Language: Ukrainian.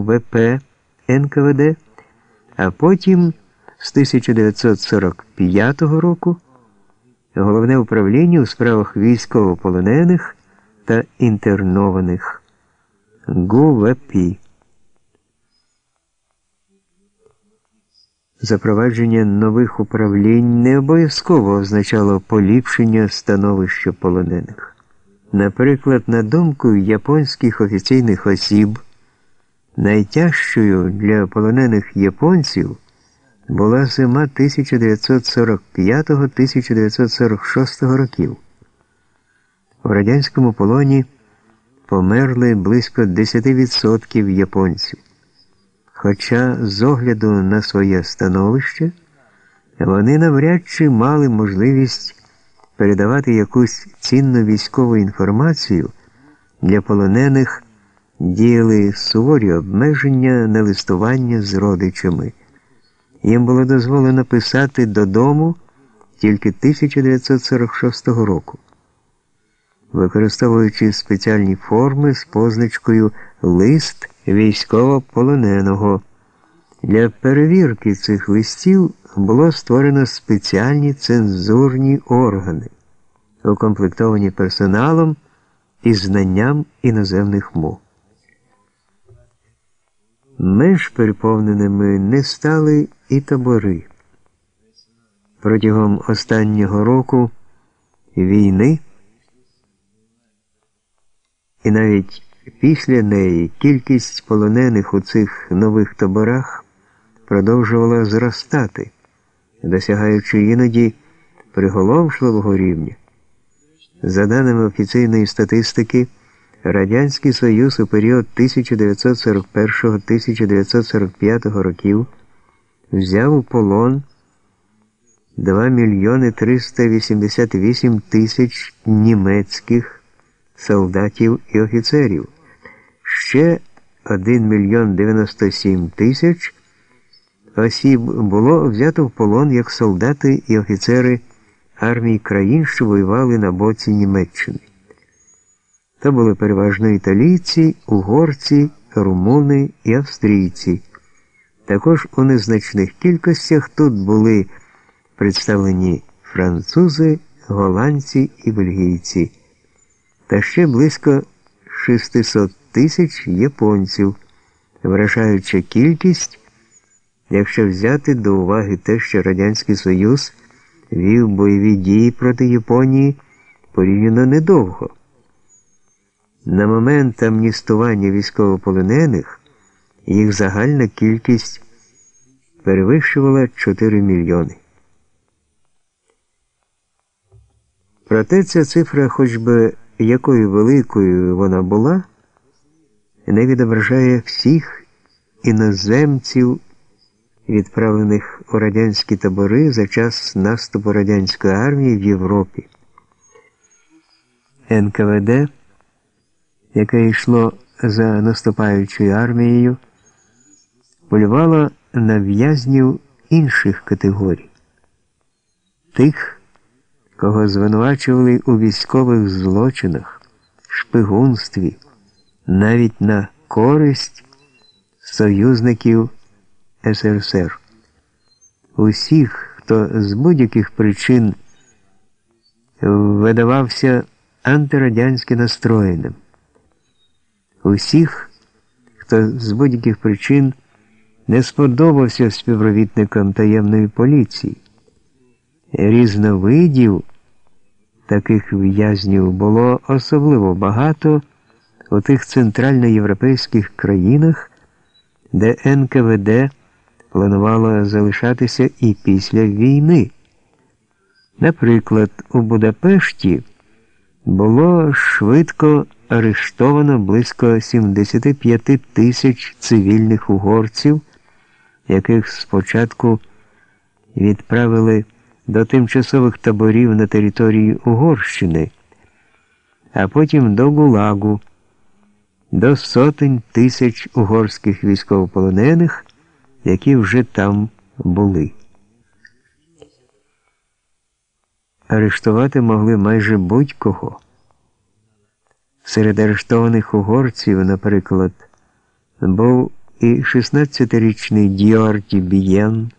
ГУВП НКВД, а потім з 1945 року Головне управління у справах військовополонених та інтернованих ГУВП. Запровадження нових управлінь не обов'язково означало поліпшення становища полонених. Наприклад, на думку японських офіційних осіб, найтяжчою для полонених японців була зима 1945-1946 років. У радянському полоні померли близько 10% японців. Хоча з огляду на своє становище, вони навряд чи мали можливість передавати якусь цінну військову інформацію, для полонених діяли суворі обмеження на листування з родичами. Їм було дозволено писати додому тільки 1946 року. Використовуючи спеціальні форми з позначкою «Лист військовополоненого». Для перевірки цих листів було створено спеціальні цензурні органи, укомплектовані персоналом і знанням іноземних мов. Менш переповненими не стали і табори. Протягом останнього року війни і навіть після неї кількість полонених у цих нових таборах продовжувала зростати, досягаючи іноді приголомшливого рівня. За даними офіційної статистики, Радянський Союз у період 1941-1945 років взяв у полон 2 мільйони 388 тисяч німецьких солдатів і офіцерів, ще 1 мільйон 97 тисяч осіб було взято в полон як солдати і офіцери армій країн, що воювали на боці Німеччини. То були переважно італійці, угорці, румуни і австрійці. Також у незначних кількостях тут були представлені французи, голландці і бельгійці, та ще близько 600 тисяч японців, вражаюча кількість, якщо взяти до уваги те, що Радянський Союз вів бойові дії проти Японії порівняно недовго. На момент амністування військовополонених їх загальна кількість перевищувала 4 мільйони. Проте ця цифра, хоч би якою великою вона була, не відображає всіх іноземців, відправлених у радянські табори за час наступу радянської армії в Європі. НКВД, яке йшло за наступаючою армією, полювало на в'язнів інших категорій. Тих, кого звинувачували у військових злочинах, шпигунстві, навіть на користь союзників СРСР. Усіх, хто з будь-яких причин видавався антирадянськи настроєним. Усіх, хто з будь-яких причин не сподобався співробітникам таємної поліції. Різновидів таких в'язнів було особливо багато у тих центральноєвропейських країнах, де НКВД планувало залишатися і після війни. Наприклад, у Будапешті було швидко арештовано близько 75 тисяч цивільних угорців, яких спочатку відправили до тимчасових таборів на території Угорщини, а потім до ГУЛАГу, до сотень тисяч угорських військовополонених, які вже там були. Арештувати могли майже будь-кого. Серед арештованих угорців, наприклад, був і 16-річний Дьорті Бієн